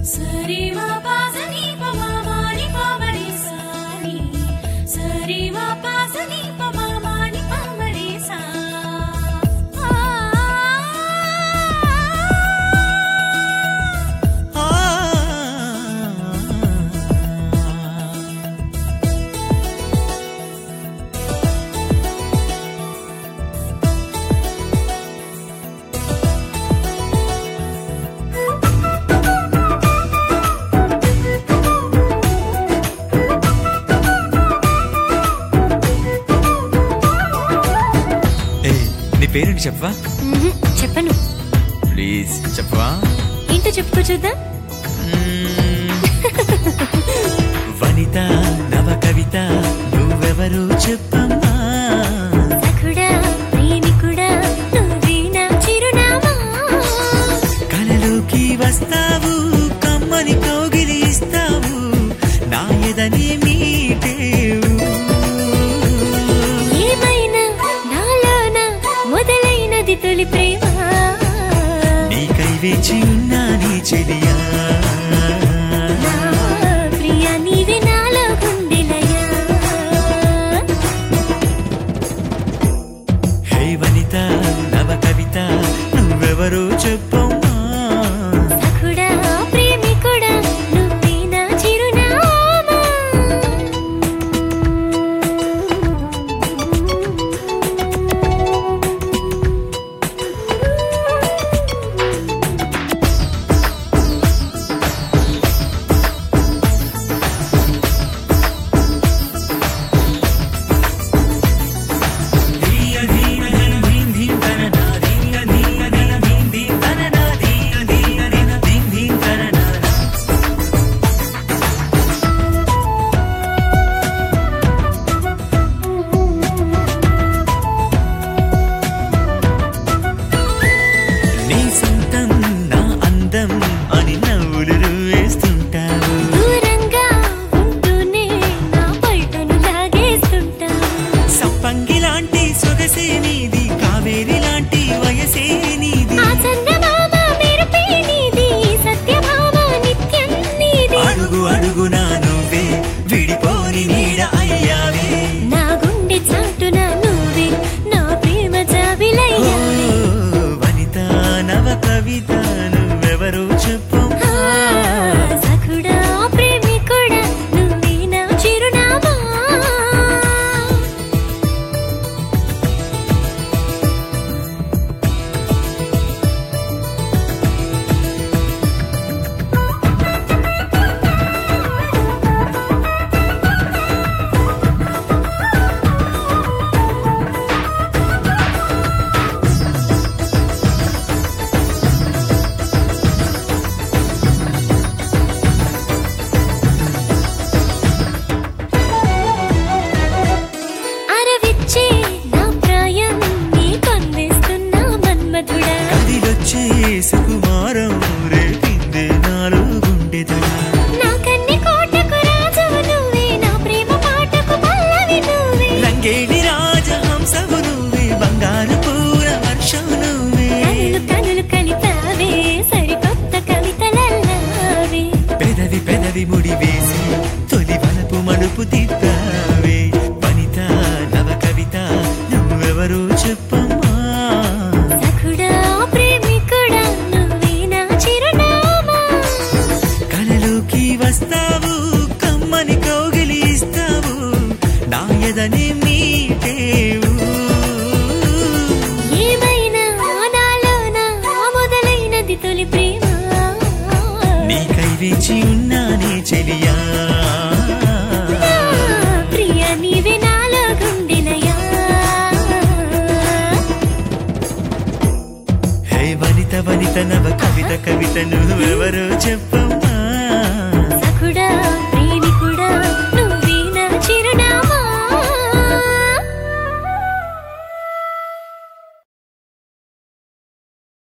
పేరేంటి చెప్పవా? చెప్పను. ప్లీజ్ చెప్పవా? ఏంటో చెప్పుకో చూద్దాం. వనిత నవ కవిత నువ్వెవరు చెప్పమ్మా. సఖుడా ప్రేమికుడా నువ్వే నా చిరునామా. కలలోకి వస్తావు కమ్మని కౌగిలి ఇస్తావు నా ఎదని మీటేవు. తొలి ప్రేమ నీకై వేచి ఉన్నా నీ చెలియా. ప్రియా నీవే నాలో గుండెలయా. హే వనిత నవ కవిత నువ్వెవరో చెప్పమ్మా. సఖుడా ప్రేమికుడా నువ్వే నా చిరునామా. సుకుమారం రేపిందే నాలో గుండెదడ. నా కన్ని కోటకు రాజు నువ్వే నా ప్రేమ పాటకు పల్లవి నువ్వే. రంగేలి రాజహంసవు నువ్వే బంగారు పూల వర్షం నువ్వే. కనులు కనులు కలిపావే సరికొత్త కవితలల్లావే. పెదవి పెదవి ముడి వేసి తొలి వలపు మడుపు తిప్పావే. వనిత నవ కవిత నువ్వెవరో చెప్పమ్మా. వస్తావు కమ్మని కౌగిలి ఇస్తావు నా ఎదని మీటేవు. ఏమైనా నాలోన మొదలైనది తొలి ప్రేమ. నీకై వేచి ఉన్నానే చెలియా. ప్రియా నీవే నాలో గుండెలయా. హే వనిత వనిత నవ కవిత కవిత నువ్వు